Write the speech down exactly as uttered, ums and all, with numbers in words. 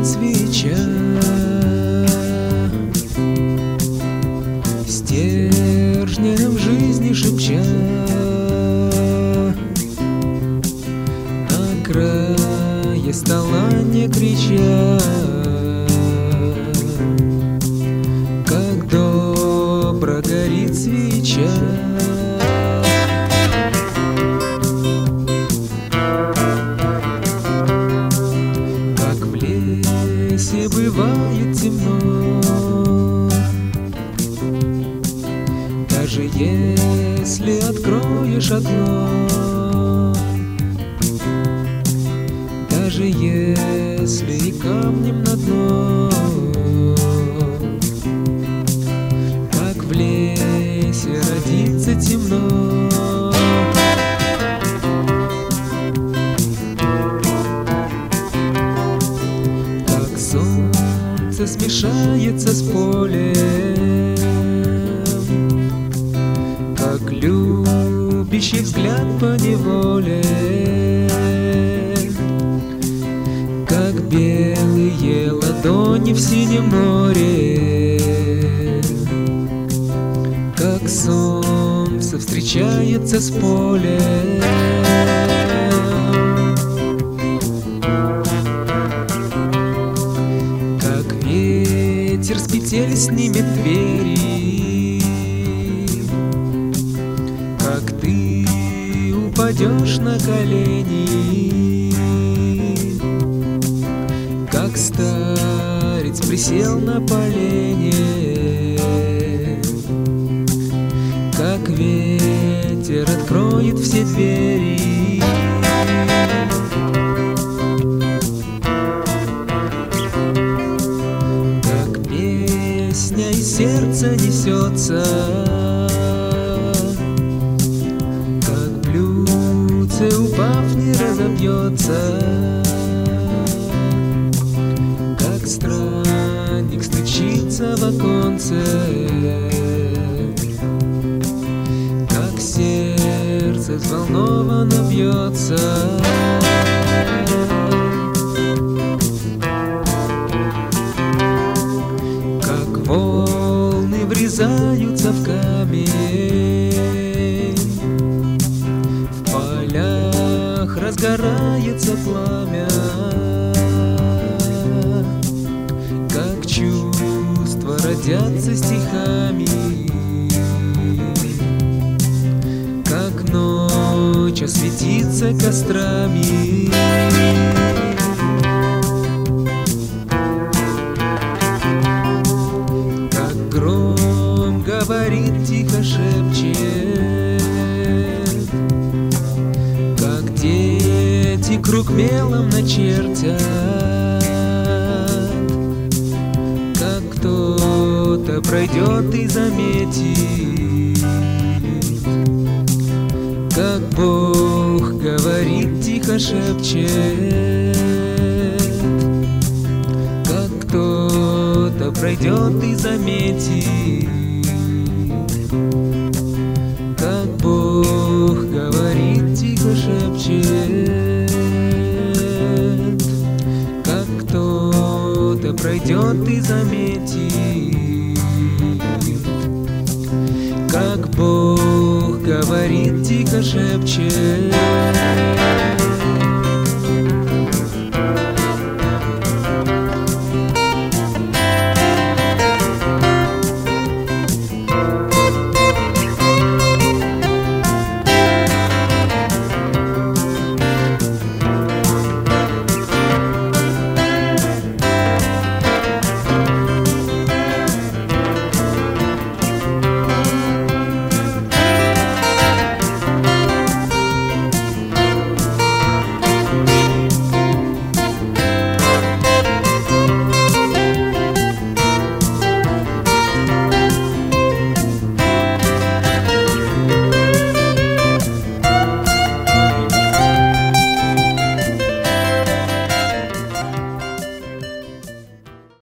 горит свеча, стержнем жизни шепча, на крае стола не крича, как добро горит свеча. Если бывает темно, даже если откроешь окно, даже если и камнем на дно, как в лесе родится темно. Солнце смешается с полем, как любящий взгляд по неволе, как белые ладони в синем море, как солнце встречается с полем. Ветер с петель снимет двери, как ты упадешь на колени, как старец присел на полене, как ветер откроет все двери. Песня из сердца несется, как блюдце, упав, не разобьется, как странник стучится в оконце, как сердце взволнованно бьется. Волны врезаются в камень, в полях разгорается пламя, как чувства родятся стихами, как ночь осветится кострами. Говорит, тихо шепчет, как дети круг мелом начертят, как кто-то пройдет и заметит, как Бог говорит, тихо шепчет, как кто-то пройдет и заметит, как Бог говорит, тихо шепчет, как кто-то пройдет и заметит, как Бог говорит, тихо шепчет.